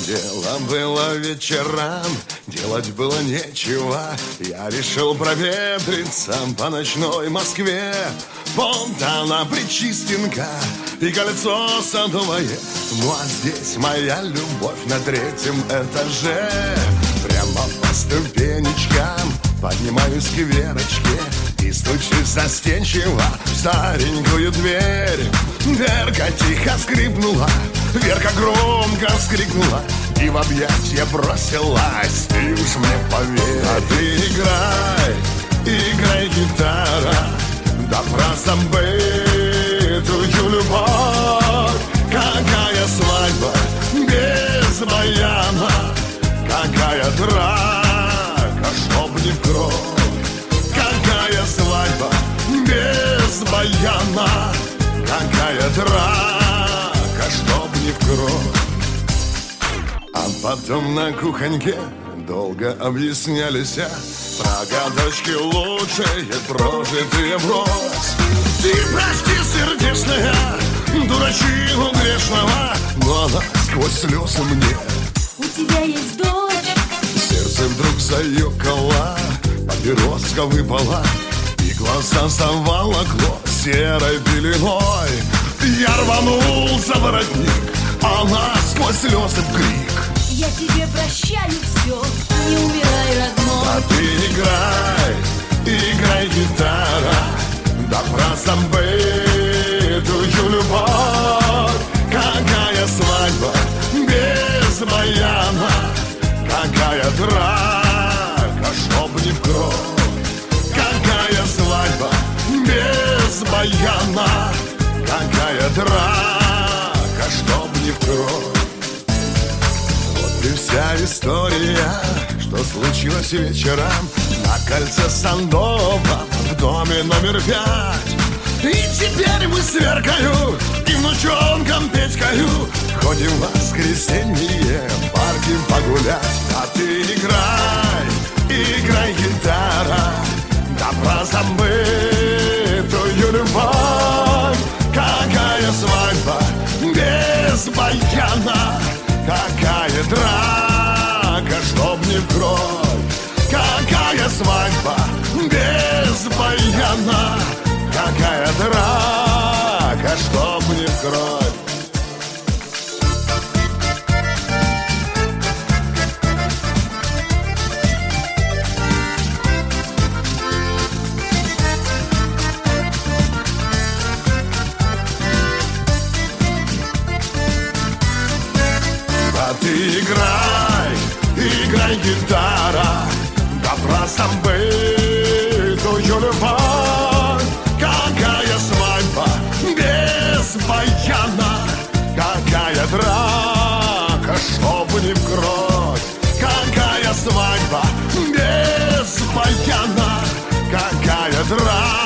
Дело было вечерам, делать было нечего. Я решил проветриться по ночной Москве. Фонтана Причистенка и кольцо Садовое. Ну а здесь моя любовь на третьем этаже. Прямо по ступенечкам поднимаюсь к Верочке и стучусь застенчиво в старенькую дверь. Верка тихо скрипнула, Верка громко вскрикнула и в объятья бросилась. Ты уж мне поверь. А ты играй, играй, гитара, да про забытую любовь. Какая свадьба без баяна, какая драка, чтоб не в кровь. Какая свадьба без баяна, какая драка, чтоб не в кровь. А потом на кухоньке долго объяснялись про годочки лучшие прожитые врозь. Ты прости, сердечная, дурачину грешного, но она сквозь слезы мне: у тебя есть дочь. Сердце вдруг заюкало, папироска выпала, и глаза заволокло серой пеленой. Я рванул за воротник, она сквозь слезы в крик: я тебе прощаю все, не умирай, родной. А ты играй, играй, гитара, да про забытую любовь. Какая свадьба без баяна, какая драка, чтоб не в кровь. Какая свадьба без баяна, какая драка, чтоб не в кровь. Вот и вся история, что случилось вечером на кольце Садовом в доме номер 5. И теперь мы с Веркою и внучонком Петькою ходим в воскресенье в парке погулять. А ты играй, играй, гитара, да про забытую любовь. Какая свадьба без баяна, какая драка, чтоб не в кровь. Какая свадьба без баяна, какая драка, чтоб не в кровь. А ты играй, играй, гитара, да про забытую любовь. Какая свадьба без баяна, какая драка, чтоб не в кровь. Какая свадьба без баяна, какая драка,